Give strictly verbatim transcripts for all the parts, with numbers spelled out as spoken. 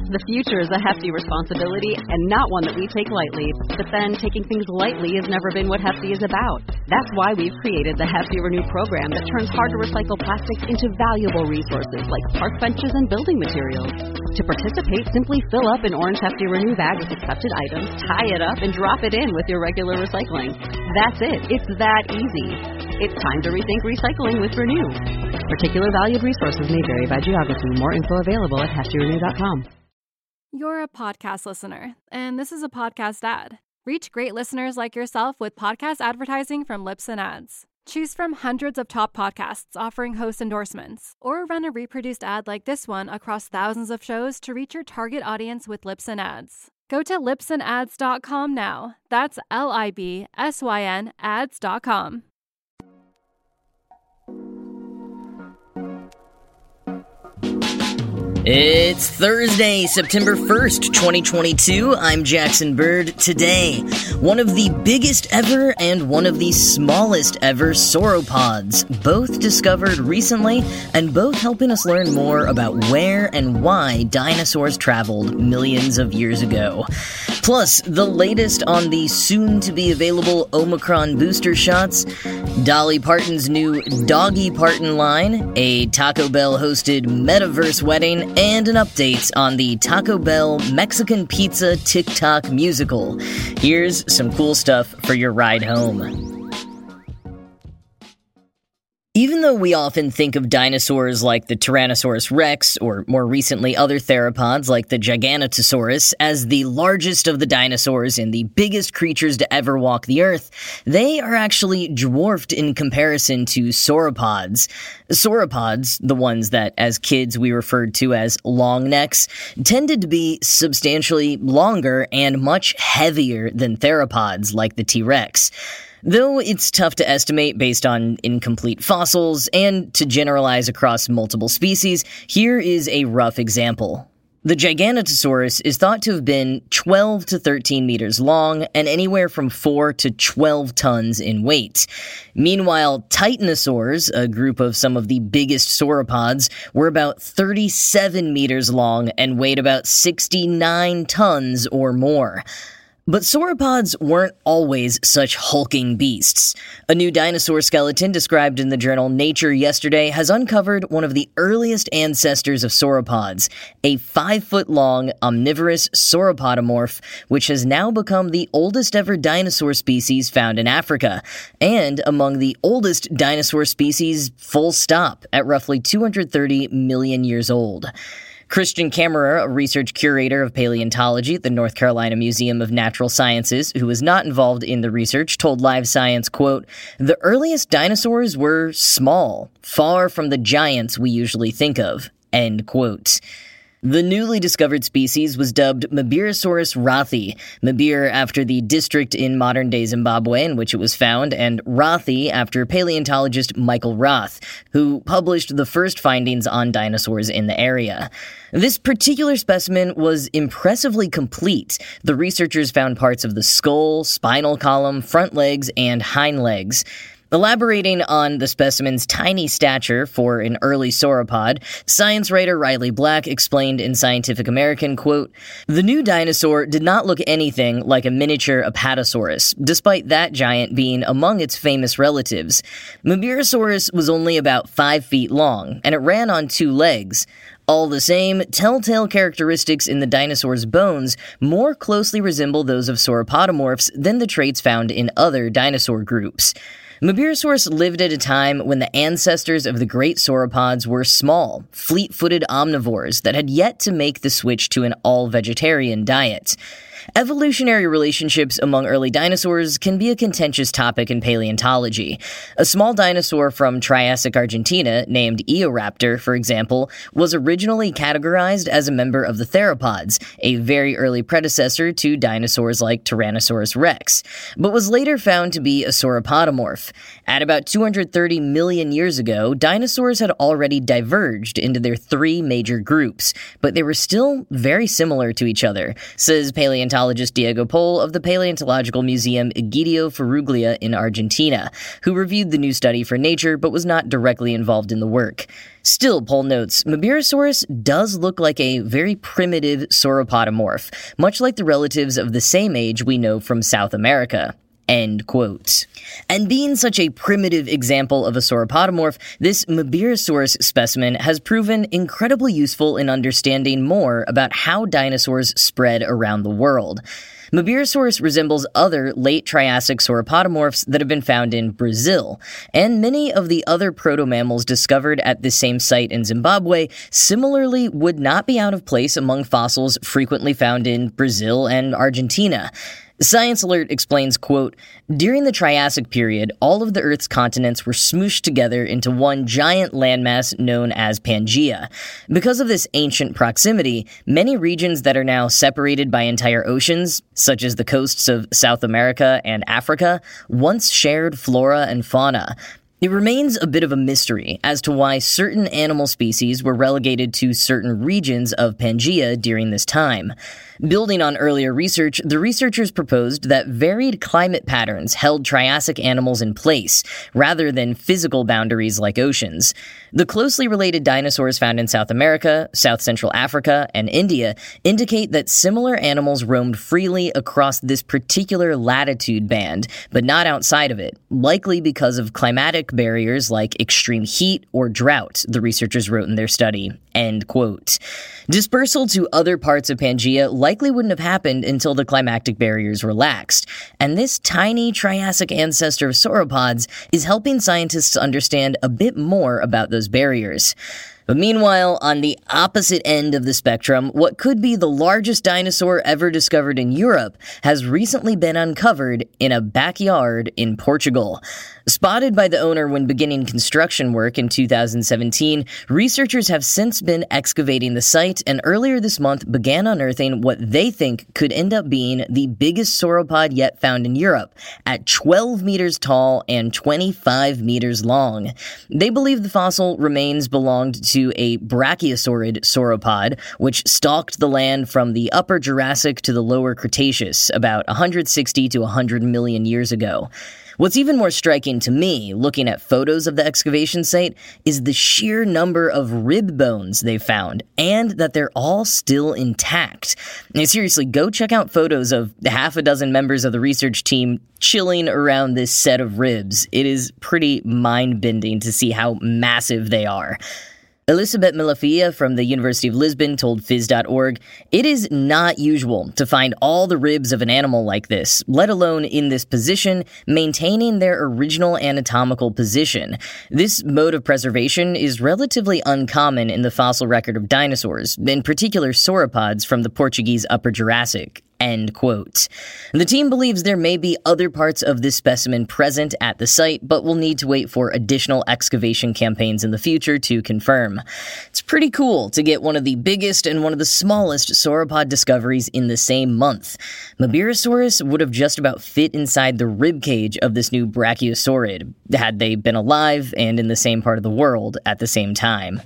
The future is a hefty responsibility and not one that we take lightly. But then, taking things lightly has never been what Hefty is about. That's why we've created the Hefty Renew program that turns hard-to-recycle plastics into valuable resources like park benches and building materials. To participate, simply fill up an orange Hefty Renew bag with accepted items, tie it up, and drop it in with your regular recycling. That's it. It's that easy. It's time to rethink recycling with Renew. Particular valued resources may vary by geography. More info available at hefty renew dot com. You're a podcast listener, and this is a podcast ad. Reach great listeners like yourself with podcast advertising from Libsyn Ads. Choose from hundreds of top podcasts offering host endorsements, or run a reproduced ad like this one across thousands of shows to reach your target audience with Libsyn Ads. Go to libsyn ads dot com now. That's L I B S Y N ads dot com. It's Thursday, September first, twenty twenty-two. I'm Jackson Bird. Today, one of the biggest ever and one of the smallest ever sauropods, both discovered recently and both helping us learn more about where and why dinosaurs traveled millions of years ago. Plus, the latest on the soon-to-be-available Omicron booster shots, Dolly Parton's new Doggy Parton line, a Taco Bell-hosted metaverse wedding, and an update on the Taco Bell Mexican Pizza TikTok musical. Here's some cool stuff for your ride home. Even though we often think of dinosaurs like the Tyrannosaurus rex, or more recently other theropods like the Giganotosaurus, as the largest of the dinosaurs and the biggest creatures to ever walk the earth, they are actually dwarfed in comparison to sauropods. Sauropods, the ones that as kids we referred to as long necks, tended to be substantially longer and much heavier than theropods like the T-Rex. Though it's tough to estimate based on incomplete fossils and to generalize across multiple species, here is a rough example. The Giganotosaurus is thought to have been twelve to thirteen meters long and anywhere from four to twelve tons in weight. Meanwhile, Titanosaurs, a group of some of the biggest sauropods, were about thirty-seven meters long and weighed about sixty-nine tons or more. But sauropods weren't always such hulking beasts. A new dinosaur skeleton described in the journal Nature yesterday has uncovered one of the earliest ancestors of sauropods, a five-foot-long omnivorous sauropodomorph, which has now become the oldest ever dinosaur species found in Africa, and among the oldest dinosaur species full stop, at roughly two hundred thirty million years old. Christian Kammerer, a research curator of paleontology at the North Carolina Museum of Natural Sciences, who was not involved in the research, told Live Science, quote, "The earliest dinosaurs were small, far from the giants we usually think of," end quote. The newly discovered species was dubbed Mabirosaurus rothii, Mabir after the district in modern-day Zimbabwe in which it was found, and Rothii after paleontologist Michael Roth, who published the first findings on dinosaurs in the area. This particular specimen was impressively complete. The researchers found parts of the skull, spinal column, front legs, and hind legs. Elaborating on the specimen's tiny stature for an early sauropod, science writer Riley Black explained in Scientific American, quote, "The new dinosaur did not look anything like a miniature Apatosaurus, despite that giant being among its famous relatives. Mabirosaurus was only about five feet long, and it ran on two legs. All the same, telltale characteristics in the dinosaur's bones more closely resemble those of sauropodomorphs than the traits found in other dinosaur groups. Mabirosaurus lived at a time when the ancestors of the great sauropods were small, fleet-footed omnivores that had yet to make the switch to an all-vegetarian diet. Evolutionary relationships among early dinosaurs can be a contentious topic in paleontology. A small dinosaur from Triassic Argentina, named Eoraptor, for example, was originally categorized as a member of the theropods, a very early predecessor to dinosaurs like Tyrannosaurus rex, but was later found to be a sauropodomorph. At about two hundred thirty million years ago, dinosaurs had already diverged into their three major groups, but they were still very similar to each other, says paleontologist Diego Pol of the Paleontological Museum Egidio Faruglia in Argentina, who reviewed the new study for Nature but was not directly involved in the work. Still, Pol notes, Mabirosaurus does look like a very primitive sauropodomorph, much like the relatives of the same age we know from South America. End quote. And being such a primitive example of a sauropodomorph, this Mabirosaurus specimen has proven incredibly useful in understanding more about how dinosaurs spread around the world. Mabirosaurus resembles other late Triassic sauropodomorphs that have been found in Brazil, and many of the other proto-mammals discovered at the same site in Zimbabwe similarly would not be out of place among fossils frequently found in Brazil and Argentina. Science Alert explains, quote, "During the Triassic period, all of the Earth's continents were smooshed together into one giant landmass known as Pangaea. Because of this ancient proximity, many regions that are now separated by entire oceans, such as the coasts of South America and Africa, once shared flora and fauna. It remains a bit of a mystery as to why certain animal species were relegated to certain regions of Pangaea during this time. Building on earlier research, the researchers proposed that varied climate patterns held Triassic animals in place, rather than physical boundaries like oceans. The closely related dinosaurs found in South America, South Central Africa, and India indicate that similar animals roamed freely across this particular latitude band, but not outside of it, likely because of climatic barriers like extreme heat or drought, the researchers wrote in their study. End quote. Dispersal to other parts of Pangaea likely wouldn't have happened until the climactic barriers relaxed, and this tiny Triassic ancestor of sauropods is helping scientists understand a bit more about those barriers. But meanwhile, on the opposite end of the spectrum, what could be the largest dinosaur ever discovered in Europe has recently been uncovered in a backyard in Portugal. Spotted by the owner when beginning construction work in two thousand seventeen, researchers have since been excavating the site and earlier this month began unearthing what they think could end up being the biggest sauropod yet found in Europe, at twelve meters tall and twenty-five meters long. They believe the fossil remains belonged to a brachiosaurid sauropod, which stalked the land from the Upper Jurassic to the Lower Cretaceous about one hundred sixty to one hundred million years ago. What's even more striking to me, looking at photos of the excavation site, is the sheer number of rib bones they found, and that they're all still intact. Now, seriously, go check out photos of half a dozen members of the research team chilling around this set of ribs. It is pretty mind-bending to see how massive they are. Elisabet Melafia from the University of Lisbon told phys dot org, "It is not usual to find all the ribs of an animal like this, let alone in this position, maintaining their original anatomical position. This mode of preservation is relatively uncommon in the fossil record of dinosaurs, in particular sauropods from the Portuguese Upper Jurassic." End quote. The team believes there may be other parts of this specimen present at the site, but will need to wait for additional excavation campaigns in the future to confirm. It's pretty cool to get one of the biggest and one of the smallest sauropod discoveries in the same month. Mabirosaurus would have just about fit inside the ribcage of this new brachiosaurid, had they been alive and in the same part of the world at the same time.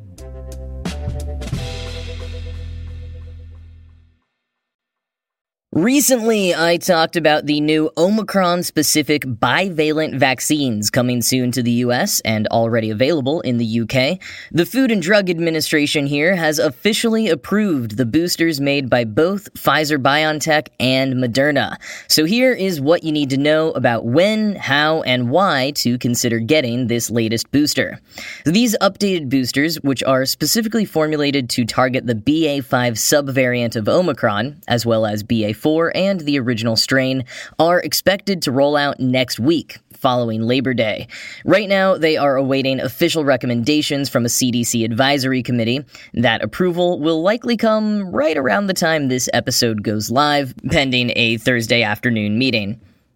Recently, I talked about the new Omicron-specific bivalent vaccines coming soon to the U S and already available in the U K. The Food and Drug Administration here has officially approved the boosters made by both Pfizer-BioNTech and Moderna. So here is what you need to know about when, how, and why to consider getting this latest booster. These updated boosters, which are specifically formulated to target the B A five subvariant of Omicron, as well as B A four and the original strain, are expected to roll out next week, following Labor Day. Right now, they are awaiting official recommendations from a C D C advisory committee. That approval will likely come right around the time this episode goes live, pending a Thursday afternoon meeting.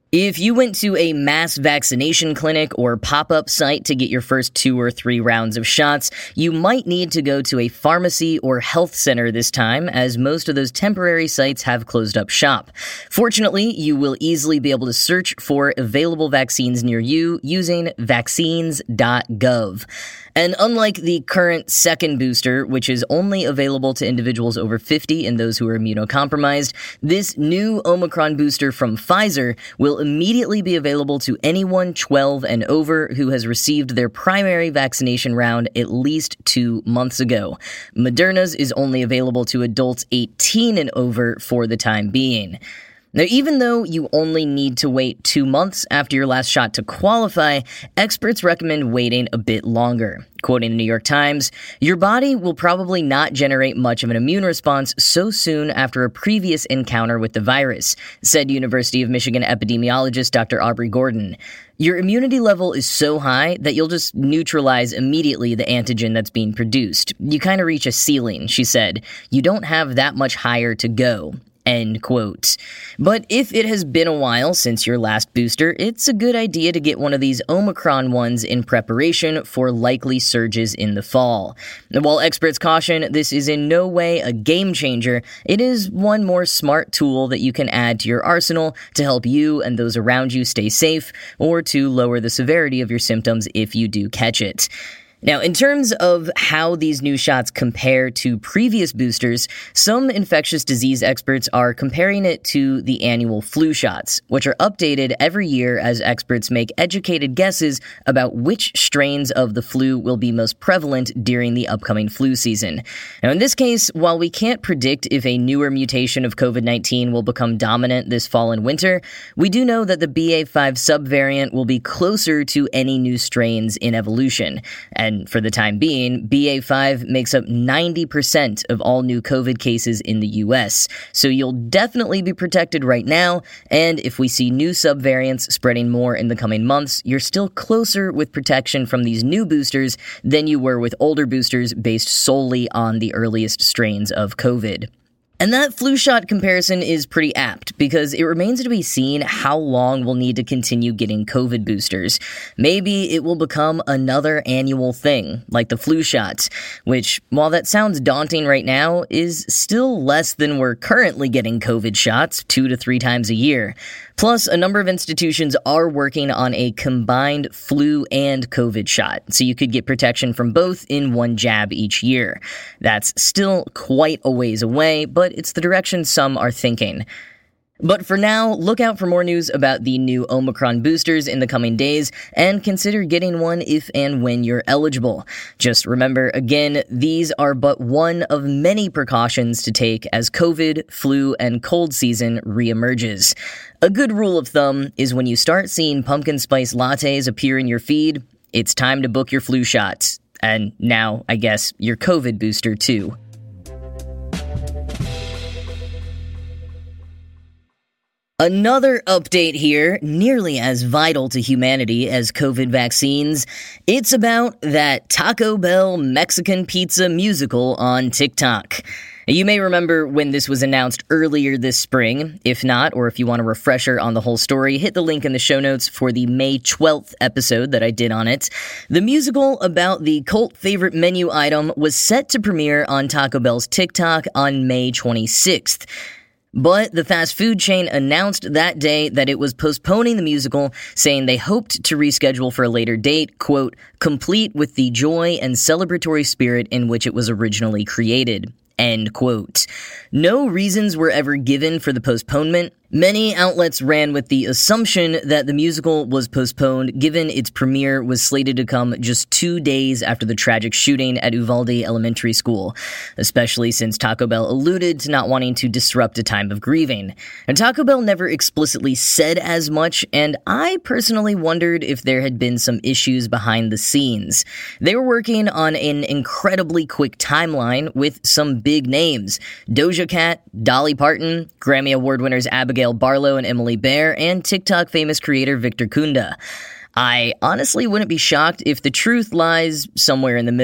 If you went to a mass vaccination clinic or pop-up site to get your first two or three rounds of shots, you might need to go to a pharmacy or health center this time, as most of those temporary sites have closed up shop. Fortunately, you will easily be able to search for available vaccines near you using vaccines dot gov. And unlike the current second booster, which is only available to individuals over fifty and those who are immunocompromised, this new Omicron booster from Pfizer will immediately be available to anyone twelve and over who has received their primary vaccination round at least two months ago. Moderna's is only available to adults eighteen and over for the time being. Now, even though you only need to wait two months after your last shot to qualify, experts recommend waiting a bit longer. Quoting the New York Times, "Your body will probably not generate much of an immune response so soon after a previous encounter with the virus," said University of Michigan epidemiologist Doctor Aubrey Gordon. "Your immunity level is so high that you'll just neutralize immediately the antigen that's being produced. You kind of reach a ceiling," she said. "You don't have that much higher to go." End quote. But if it has been a while since your last booster, it's a good idea to get one of these Omicron ones in preparation for likely surges in the fall. While experts caution this is in no way a game changer, it is one more smart tool that you can add to your arsenal to help you and those around you stay safe, or to lower the severity of your symptoms if you do catch it. Now, in terms of how these new shots compare to previous boosters, some infectious disease experts are comparing it to the annual flu shots, which are updated every year as experts make educated guesses about which strains of the flu will be most prevalent during the upcoming flu season. Now, in this case, while we can't predict if a newer mutation of covid nineteen will become dominant this fall and winter, we do know that the B A five subvariant will be closer to any new strains in evolution. And And for the time being, B A five makes up ninety percent of all new COVID cases in the U S, so you'll definitely be protected right now, and if we see new subvariants spreading more in the coming months, you're still closer with protection from these new boosters than you were with older boosters based solely on the earliest strains of COVID. And that flu shot comparison is pretty apt, because it remains to be seen how long we'll need to continue getting COVID boosters. Maybe it will become another annual thing, like the flu shots, which, while that sounds daunting right now, is still less than we're currently getting COVID shots, two to three times a year. Plus, a number of institutions are working on a combined flu and COVID shot, so you could get protection from both in one jab each year. That's still quite a ways away, but it's the direction some are thinking. But for now, look out for more news about the new Omicron boosters in the coming days, and consider getting one if and when you're eligible. Just remember, again, these are but one of many precautions to take as COVID, flu, and cold season reemerges. A good rule of thumb is when you start seeing pumpkin spice lattes appear in your feed, it's time to book your flu shots. And now, I guess, your COVID booster too. Another update here, nearly as vital to humanity as COVID vaccines. It's about that Taco Bell Mexican pizza musical on TikTok. You may remember when this was announced earlier this spring. If not, or if you want a refresher on the whole story, hit the link in the show notes for the May twelfth episode that I did on it. The musical about the cult favorite menu item was set to premiere on Taco Bell's TikTok on May twenty-sixth. But the fast food chain announced that day that it was postponing the musical, saying they hoped to reschedule for a later date, quote, complete with the joy and celebratory spirit in which it was originally created, end quote. No reasons were ever given for the postponement. Many outlets ran with the assumption that the musical was postponed given its premiere was slated to come just two days after the tragic shooting at Uvalde Elementary School, especially since Taco Bell alluded to not wanting to disrupt a time of grieving. And Taco Bell never explicitly said as much, and I personally wondered if there had been some issues behind the scenes. They were working on an incredibly quick timeline with some big names: Doja Cat, Dolly Parton, Grammy Award winners Abigail Barlow and Emily Bear, and TikTok famous creator Victor Kunda. I honestly wouldn't be shocked if the truth lies somewhere in the middle.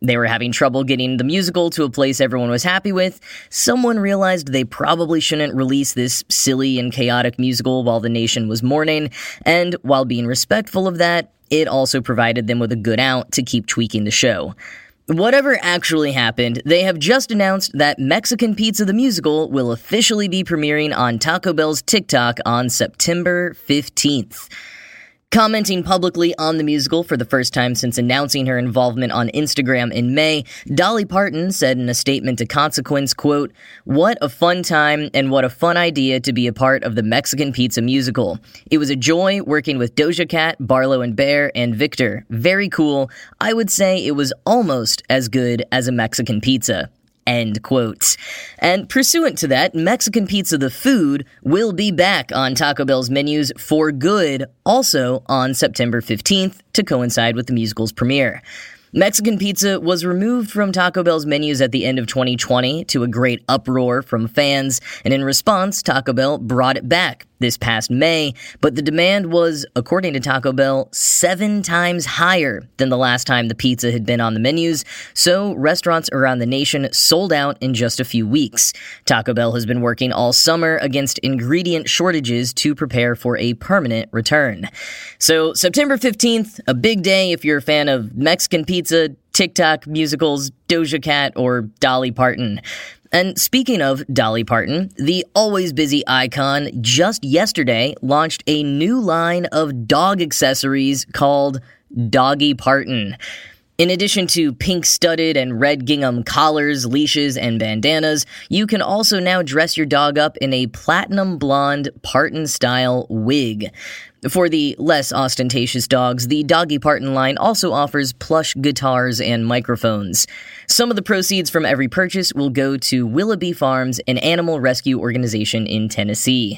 They were having trouble getting the musical to a place everyone was happy with. Someone realized they probably shouldn't release this silly and chaotic musical while the nation was mourning, and while being respectful of that, it also provided them with a good out to keep tweaking the show. Whatever actually happened, they have just announced that Mexican Pizza the Musical will officially be premiering on Taco Bell's TikTok on September fifteenth. Commenting publicly on the musical for the first time since announcing her involvement on Instagram in May, Dolly Parton said in a statement to Consequence, quote, "What a fun time and what a fun idea to be a part of the Mexican Pizza musical. It was a joy working with Doja Cat, Barlow and Bear, and Victor. Very cool. I would say it was almost as good as a Mexican pizza." End quote. And pursuant to that, Mexican Pizza the food will be back on Taco Bell's menus for good, also on September fifteenth, to coincide with the musical's premiere. Mexican Pizza was removed from Taco Bell's menus at the end of twenty twenty to a great uproar from fans, and in response, Taco Bell brought it back this past May, but the demand was, according to Taco Bell, seven times higher than the last time the pizza had been on the menus, so restaurants around the nation sold out in just a few weeks. Taco Bell has been working all summer against ingredient shortages to prepare for a permanent return. So September fifteenth, a big day if you're a fan of Mexican pizza, TikTok musicals, Doja Cat, or Dolly Parton. And speaking of Dolly Parton, the always busy icon just yesterday launched a new line of dog accessories called Doggy Parton. In addition to pink-studded and red gingham collars, leashes, and bandanas, you can also now dress your dog up in a platinum blonde Parton-style wig. For the less ostentatious dogs, the Doggy Parton line also offers plush guitars and microphones. Some of the proceeds from every purchase will go to Willoughby Farms, an animal rescue organization in Tennessee.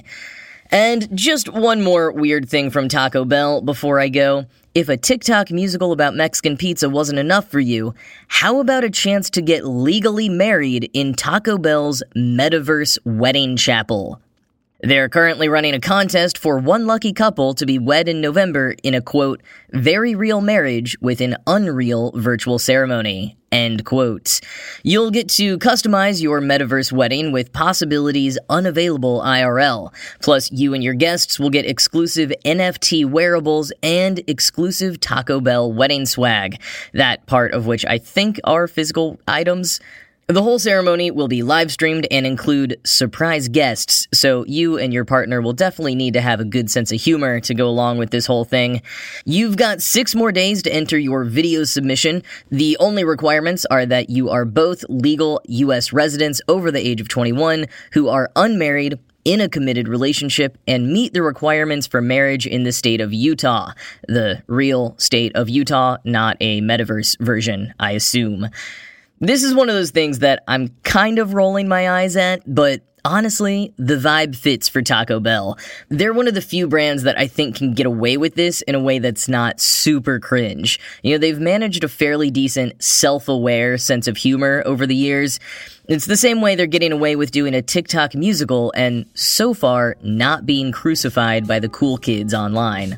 And just one more weird thing from Taco Bell before I go. If a TikTok musical about Mexican pizza wasn't enough for you, how about a chance to get legally married in Taco Bell's Metaverse Wedding Chapel? They're currently running a contest for one lucky couple to be wed in November in a, quote, very real marriage with an unreal virtual ceremony, end quote. You'll get to customize your metaverse wedding with possibilities unavailable I R L. Plus, you and your guests will get exclusive N F T wearables and exclusive Taco Bell wedding swag, that part of which I think are physical items. The whole ceremony will be live-streamed and include surprise guests, so you and your partner will definitely need to have a good sense of humor to go along with this whole thing. You've got six more days to enter your video submission. The only requirements are that you are both legal U S residents over the age of twenty-one who are unmarried, in a committed relationship, and meet the requirements for marriage in the state of Utah. The real state of Utah, not a metaverse version, I assume. This is one of those things that I'm kind of rolling my eyes at, but honestly, the vibe fits for Taco Bell. They're one of the few brands that I think can get away with this in a way that's not super cringe. You know, they've managed a fairly decent self-aware sense of humor over the years. It's the same way they're getting away with doing a TikTok musical and, so far, not being crucified by the cool kids online.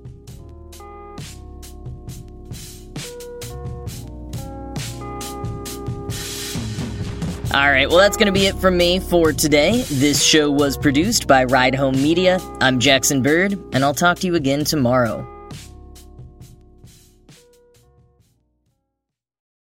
Alright, well that's going to be it from me for today. This show was produced by Ride Home Media. I'm Jackson Bird, and I'll talk to you again tomorrow.